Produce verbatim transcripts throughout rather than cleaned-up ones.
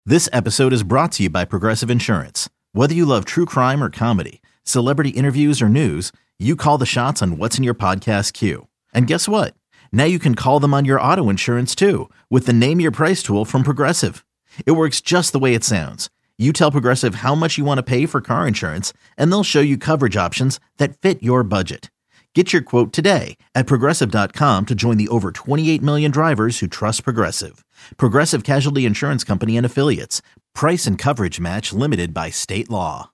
This episode is brought to you by Progressive Insurance. Whether you love true crime or comedy, celebrity interviews or news, you call the shots on what's in your podcast queue. And guess what? Now you can call them on your auto insurance too with the Name Your Price tool from Progressive. It works just the way it sounds. You tell Progressive how much you want to pay for car insurance, and they'll show you coverage options that fit your budget. Get your quote today at Progressive dot com to join the over twenty-eight million drivers who trust Progressive. Progressive Casualty Insurance Company and Affiliates. Price and coverage match limited by state law.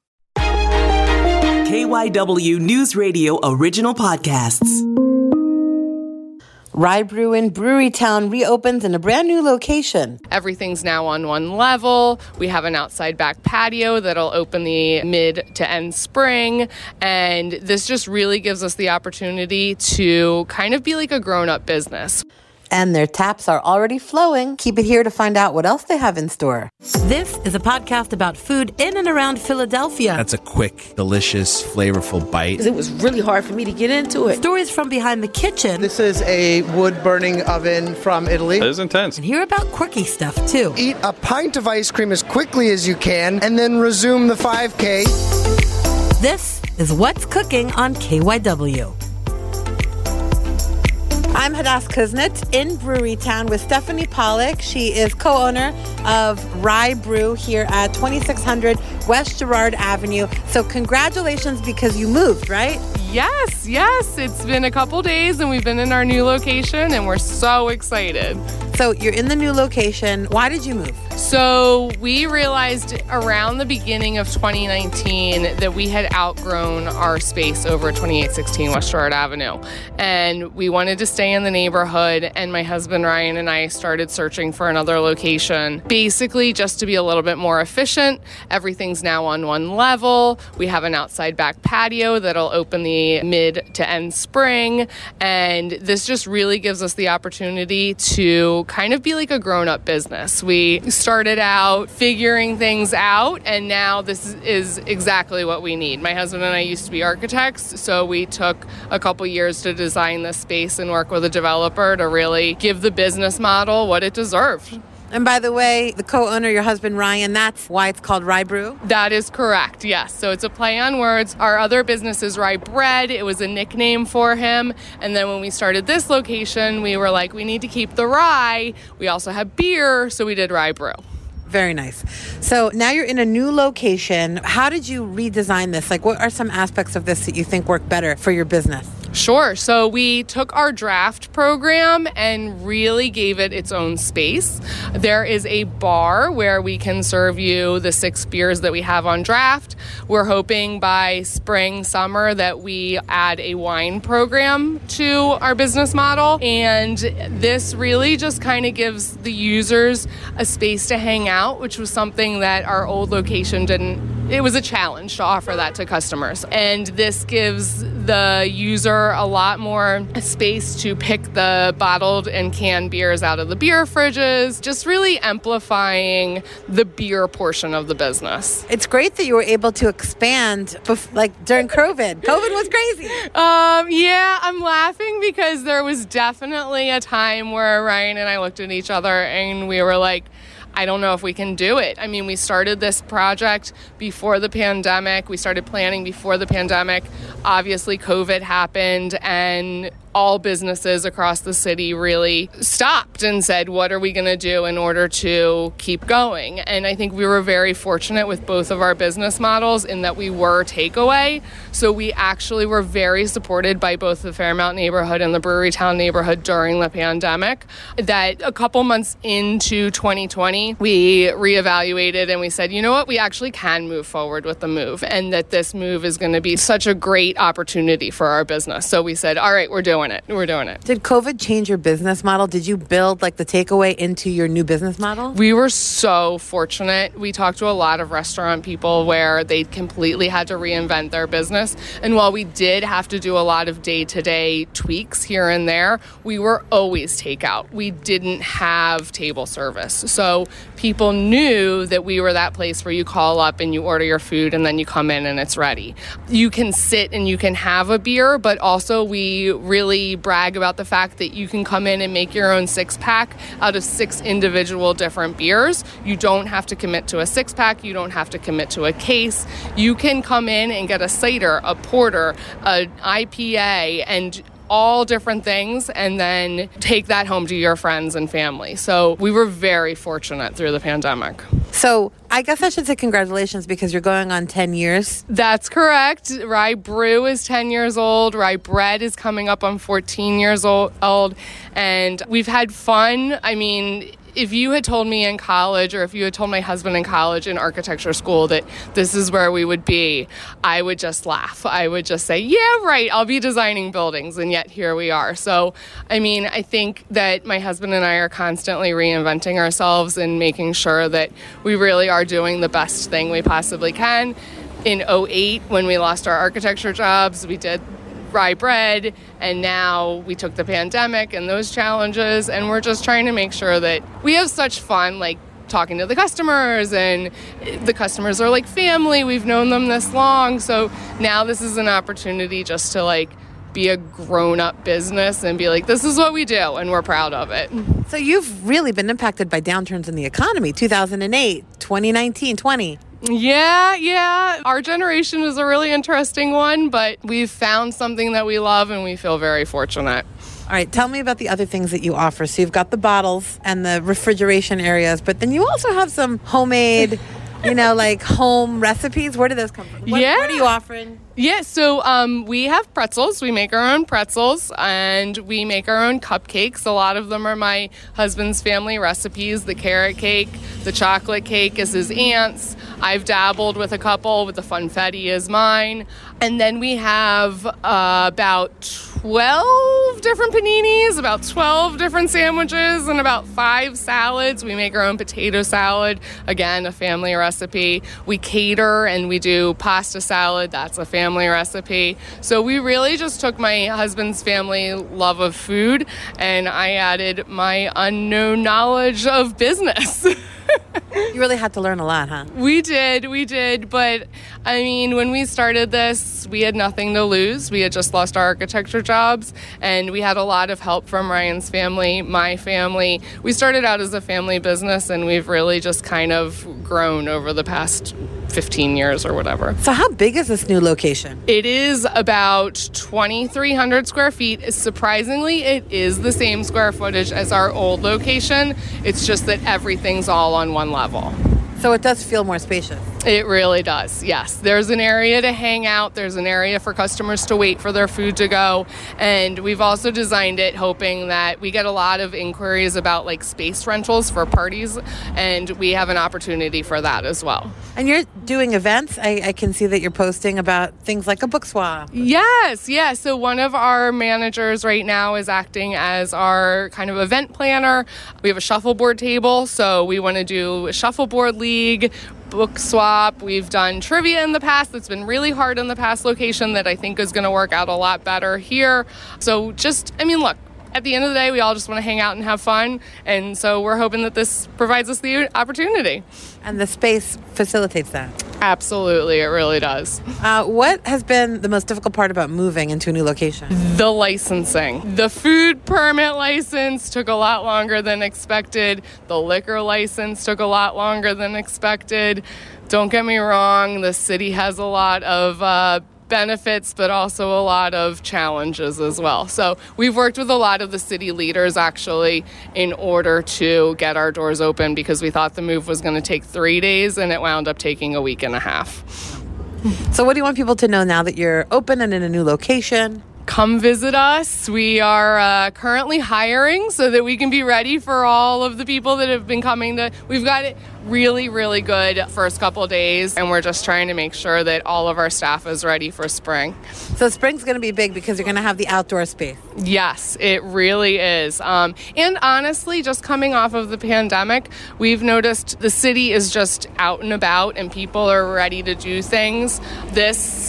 K Y W News Radio original podcasts. Rye Brew in Brewerytown reopens in a brand new location. Everything's now on one level. We have an outside back patio that'll open the mid to end spring. And this just really gives us the opportunity to kind of be like a grown-up business. And their taps are already flowing. Keep it here to find out what else they have in store. This is a podcast about food in and around Philadelphia. That's a quick, delicious, flavorful bite. It was really hard for me to get into it. Stories from behind the kitchen. This is a wood-burning oven from Italy. It is intense. And hear about quirky stuff, too. Eat a pint of ice cream as quickly as you can, and then resume the five K. This is What's Cooking on K Y W. I'm Hadass Kuznets in Brewerytown with Stephanie Pollock. She is co-owner of Rye Brew here at twenty-six hundred West Girard Avenue. So congratulations, because you moved, right? Yes, yes. It's been a couple days and we've been in our new location and we're so excited. So you're in the new location. Why did you move? So we realized around the beginning of twenty nineteen that we had outgrown our space over at twenty-eight sixteen West Girard Avenue. And we wanted to stay in the neighborhood, and my husband Ryan and I started searching for another location, basically just to be a little bit more efficient. Everything's now on one level. We have an outside back patio that'll open the mid to end spring. And this just really gives us the opportunity to kind of be like a grown-up business. We started out figuring things out, and now this is exactly what we need. My husband and I used to be architects, so we took a couple years to design this space and work with a developer to really give the business model what it deserved. And by the way, the co-owner, your husband Ryan, that's why it's called Rye Brew? That is correct, yes. So it's a play on words. Our other business is Rye Bread. It was a nickname for him. And then when we started this location, we were like, we need to keep the rye. We also have beer, so we did Rye Brew. Very nice. So now you're in a new location. How did you redesign this? Like, what are some aspects of this that you think work better for your business? Sure. So we took our draft program and really gave it its own space. There is a bar where we can serve you the six beers that we have on draft. We're hoping by spring, summer that we add a wine program to our business model. And this really just kind of gives the users a space to hang out, which was something that our old location didn't. It was a challenge to offer that to customers. And this gives the user a lot more space to pick the bottled and canned beers out of the beer fridges, just really amplifying the beer portion of the business. It's great that you were able to expand bef- like during COVID. COVID was crazy. Um, yeah, I'm laughing because there was definitely a time where Ryan and I looked at each other and we were like, I don't know if we can do it. I mean, we started this project before the pandemic. We started planning before the pandemic. Obviously, COVID happened and all businesses across the city really stopped and said, what are we going to do in order to keep going? And I think we were very fortunate with both of our business models in that we were takeaway. So we actually were very supported by both the Fairmount neighborhood and the Brewerytown neighborhood during the pandemic. That a couple months into twenty twenty, we reevaluated and we said, you know what, we actually can move forward with the move, and that this move is going to be such a great opportunity for our business. So we said, all right, we're doing it. We're doing it. Did COVID change your business model? Did you build like the takeaway into your new business model? We were so fortunate. We talked to a lot of restaurant people where they completely had to reinvent their business. And while we did have to do a lot of day-to-day tweaks here and there, we were always takeout. We didn't have table service. So people knew that we were that place where you call up and you order your food and then you come in and it's ready. You can sit and you can have a beer, but also we really brag about the fact that you can come in and make your own six-pack out of six individual different beers. You don't have to commit to a six-pack. You don't have to commit to a case. You can come in and get a cider, a porter, an I P A, and all different things, and then take that home to your friends and family. So we were very fortunate through the pandemic. So I guess I should say congratulations because you're going on ten years. That's correct. Rye Brew is ten years old. Rye Bread is coming up on fourteen years old. And we've had fun. I mean, if you had told me in college, or if you had told my husband in college in architecture school that this is where we would be, I would just laugh. I would just say, yeah, right, I'll be designing buildings. And yet here we are. So, I mean, I think that my husband and I are constantly reinventing ourselves and making sure that we really are doing the best thing we possibly can. In oh eight, when we lost our architecture jobs, we did Rye Bread, and now we took the pandemic and those challenges, and we're just trying to make sure that we have such fun, like talking to the customers, and the customers are like family. We've known them this long, so now this is an opportunity just to like be a grown-up business and be like, this is what we do, and we're proud of it. So you've really been impacted by downturns in the economy, two thousand eight, twenty nineteen, twenty. Yeah, yeah. Our generation is a really interesting one, but we've found something that we love and we feel very fortunate. All right, tell me about the other things that you offer. So you've got the bottles and the refrigeration areas, but then you also have some homemade, you know, like home recipes. Where do those come from? What, yeah. What are you offering? Yeah, so um, we have pretzels. We make our own pretzels, and we make our own cupcakes. A lot of them are my husband's family recipes. The carrot cake, the chocolate cake is his aunt's. I've dabbled with a couple, with the funfetti is mine. And then we have uh, about twelve different paninis, about twelve different sandwiches, and about five salads. We make our own potato salad, again, a family recipe. We cater and we do pasta salad. That's a family recipe. So we really just took my husband's family love of food, and I added my unknown knowledge of business. You really had to learn a lot, huh? We did, we did. But, I mean, when we started this, we had nothing to lose. We had just lost our architecture jobs, and we had a lot of help from Ryan's family, my family. We started out as a family business, and we've really just kind of grown over the past fifteen years or whatever. So how big is this new location? It is about twenty-three hundred square feet. Surprisingly, it is the same square footage as our old location. It's just that everything's all on one level. So it does feel more spacious. It really does, yes. There's an area to hang out. There's an area for customers to wait for their food to go. And we've also designed it hoping that we get a lot of inquiries about like space rentals for parties, and we have an opportunity for that as well. And you're doing events. I, I can see that you're posting about things like a book swap. Yes, yes. So one of our managers right now is acting as our kind of event planner. We have a shuffleboard table, so we want to do a shuffleboard league, book swap. We've done trivia in the past that's been really hard in the past location that I think is going to work out a lot better here. So just, I mean, look, at the end of the day, we all just want to hang out and have fun. And so we're hoping that this provides us the opportunity. And the space facilitates that. Absolutely, it really does. Uh, what has been the most difficult part about moving into a new location? The licensing. The food permit license took a lot longer than expected. The liquor license took a lot longer than expected. Don't get me wrong, the city has a lot of uh, benefits, but also a lot of challenges as well. So we've worked with a lot of the city leaders actually in order to get our doors open, because we thought the move was going to take three days and it wound up taking a week and a half. So what do you want people to know now that you're open and in a new location? Come visit us. We are uh, currently hiring so that we can be ready for all of the people that have been coming to. We've got it really, really good first couple of days, and we're just trying to make sure that all of our staff is ready for spring. So spring's going to be big because you're going to have the outdoor space. Yes, it really is. Um, and honestly, just coming off of the pandemic, we've noticed the city is just out and about and people are ready to do things. This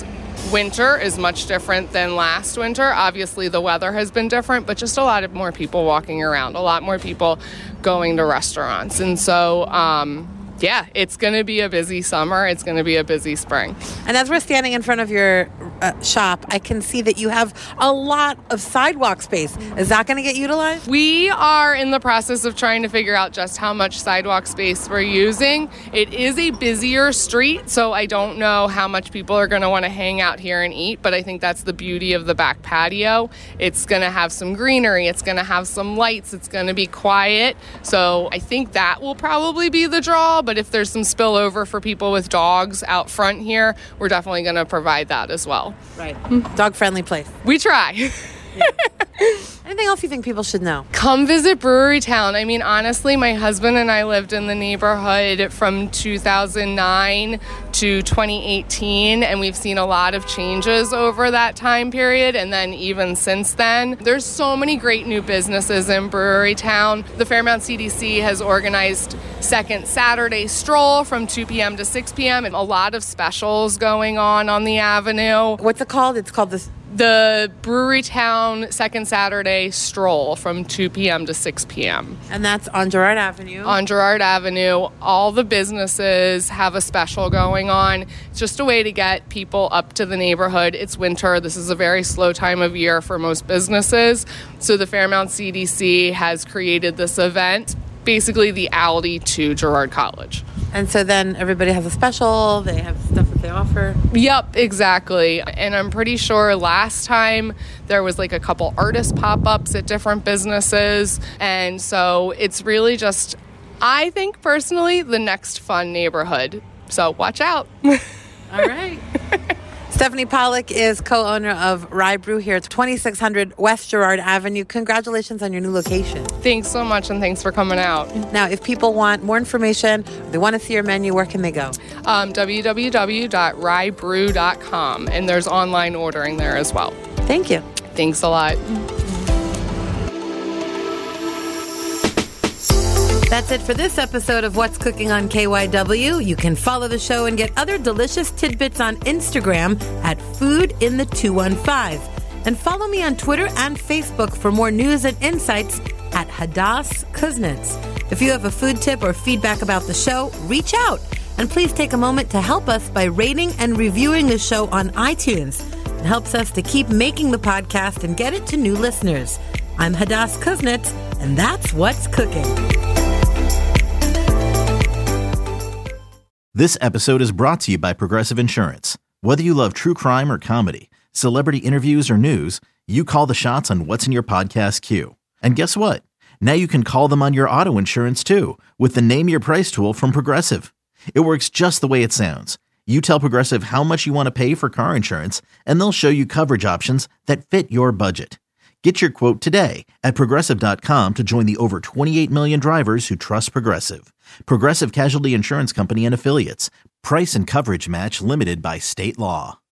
winter is much different than last winter. Obviously, the weather has been different, but just a lot of more people walking around, a lot more people going to restaurants. And so, um, yeah, it's going to be a busy summer. It's going to be a busy spring. And as we're standing in front of your uh, shop, I can see that you have a lot of sidewalk space. Is that going to get utilized? We are in the process of trying to figure out just how much sidewalk space we're using. It is a busier street, so I don't know how much people are going to want to hang out here and eat, but I think that's the beauty of the back patio. It's going to have some greenery. It's going to have some lights. It's going to be quiet. So I think that will probably be the draw. But if there's some spillover for people with dogs out front here, we're definitely going to provide that as well. Right. Dog-friendly place. We try. Yeah. Anything else you think people should know? Come visit Brewery Town. I mean, honestly, my husband and I lived in the neighborhood from two thousand nine to twenty eighteen, and we've seen a lot of changes over that time period, and then even since then. There's so many great new businesses in Brewery Town. The Fairmount C D C has organized Second Saturday Stroll from two p.m. to six p.m. and a lot of specials going on on the avenue. What's it called? It's called the... The Brewery Town Second Saturday Stroll from two p.m. to six p.m. And that's on Girard Avenue. On Girard Avenue. All the businesses have a special going on. It's just a way to get people up to the neighborhood. It's winter. This is a very slow time of year for most businesses. So the Fairmount C D C has created this event, basically the Aldi to Girard College. And so then everybody has a special, they have stuff that they offer. Yep, exactly. And I'm pretty sure last time there was like a couple artist pop-ups at different businesses. And so it's really just, I think personally, the next fun neighborhood. So watch out. All right. Stephanie Pollock is co-owner of Rye Brew here at twenty-six hundred West Girard Avenue. Congratulations on your new location. Thanks so much, and thanks for coming out. Now, if people want more information, or they want to see your menu, where can they go? Um, w w w dot rye brew dot com, and there's online ordering there as well. Thank you. Thanks a lot. That's it for this episode of What's Cooking on K Y W. You can follow the show and get other delicious tidbits on Instagram at Food in the two one five. And follow me on Twitter and Facebook for more news and insights at Hadass Kuznets. If you have a food tip or feedback about the show, reach out. And please take a moment to help us by rating and reviewing the show on iTunes. It helps us to keep making the podcast and get it to new listeners. I'm Hadass Kuznets, and that's What's Cooking. This episode is brought to you by Progressive Insurance. Whether you love true crime or comedy, celebrity interviews or news, you call the shots on what's in your podcast queue. And guess what? Now you can call them on your auto insurance too with the Name Your Price tool from Progressive. It works just the way it sounds. You tell Progressive how much you want to pay for car insurance, and they'll show you coverage options that fit your budget. Get your quote today at Progressive dot com to join the over twenty-eight million drivers who trust Progressive. Progressive Casualty Insurance Company and Affiliates. Price and coverage match limited by state law.